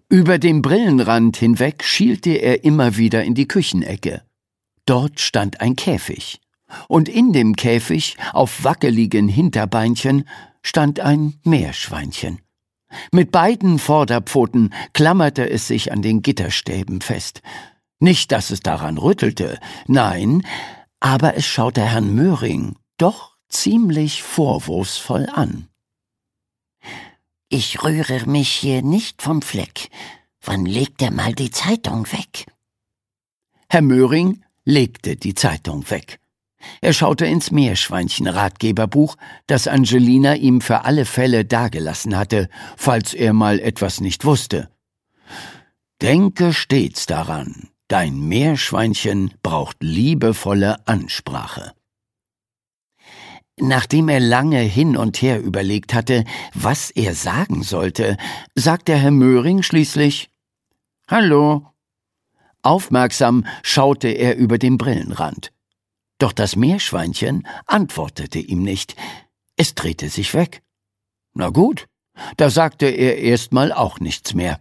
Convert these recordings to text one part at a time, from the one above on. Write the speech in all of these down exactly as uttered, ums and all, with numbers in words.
Über den Brillenrand hinweg schielte er immer wieder in die Küchenecke. Dort stand ein Käfig. Und in dem Käfig, auf wackeligen Hinterbeinchen, stand ein Meerschweinchen. Mit beiden Vorderpfoten klammerte es sich an den Gitterstäben fest. Nicht, dass es daran rüttelte, nein, aber es schaute Herrn Möhring doch ziemlich vorwurfsvoll an. »Ich rühre mich hier nicht vom Fleck. Wann legt er mal die Zeitung weg?« Herr Möhring legte die Zeitung weg. Er schaute ins Meerschweinchen-Ratgeberbuch, das Angelina ihm für alle Fälle dagelassen hatte, falls er mal etwas nicht wusste. »Denke stets daran, dein Meerschweinchen braucht liebevolle Ansprache.« Nachdem er lange hin und her überlegt hatte, was er sagen sollte, sagte Herr Möhring schließlich: »Hallo.« Aufmerksam schaute er über den Brillenrand. Doch das Meerschweinchen antwortete ihm nicht. Es drehte sich weg. Na gut, da sagte er erstmal auch nichts mehr.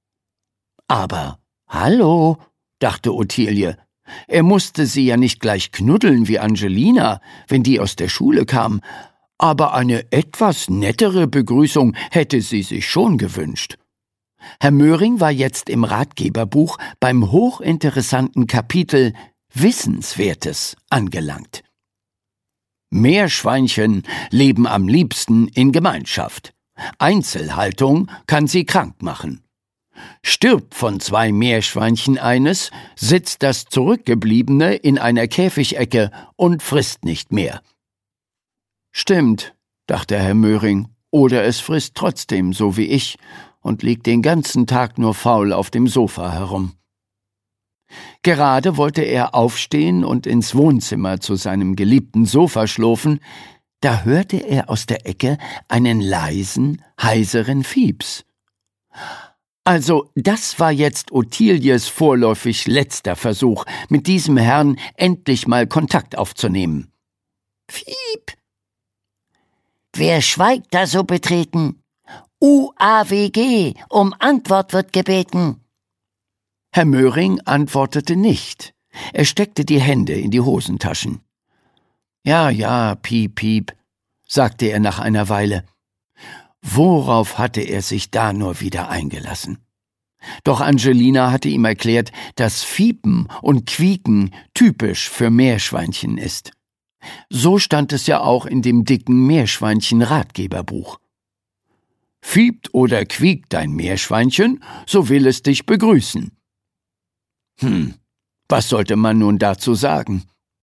Aber hallo, dachte Ottilie, er musste sie ja nicht gleich knuddeln wie Angelina, wenn die aus der Schule kam, aber eine etwas nettere Begrüßung hätte sie sich schon gewünscht. Herr Möhring war jetzt im Ratgeberbuch beim hochinteressanten Kapitel Wissenswertes angelangt. Meerschweinchen leben am liebsten in Gemeinschaft. Einzelhaltung kann sie krank machen. Stirbt von zwei Meerschweinchen eines, sitzt das Zurückgebliebene in einer Käfigecke und frisst nicht mehr. Stimmt, dachte Herr Möhring, oder es frisst trotzdem so wie ich und liegt den ganzen Tag nur faul auf dem Sofa herum. Gerade wollte er aufstehen und ins Wohnzimmer zu seinem geliebten Sofa schlurfen, da hörte er aus der Ecke einen leisen, heiseren Fieps. Also, das war jetzt Ottilies vorläufig letzter Versuch, mit diesem Herrn endlich mal Kontakt aufzunehmen. »Fiep! Wer schweigt da so betreten? U A W G, um Antwort wird gebeten.« Herr Möhring antwortete nicht. Er steckte die Hände in die Hosentaschen. »Ja, ja, piep, piep«, sagte er nach einer Weile. Worauf hatte er sich da nur wieder eingelassen? Doch Angelina hatte ihm erklärt, dass Fiepen und Quieken typisch für Meerschweinchen ist. So stand es ja auch in dem dicken Meerschweinchen-Ratgeberbuch. »Fiept oder quiekt dein Meerschweinchen, so will es dich begrüßen.« Hm, was sollte man nun dazu sagen?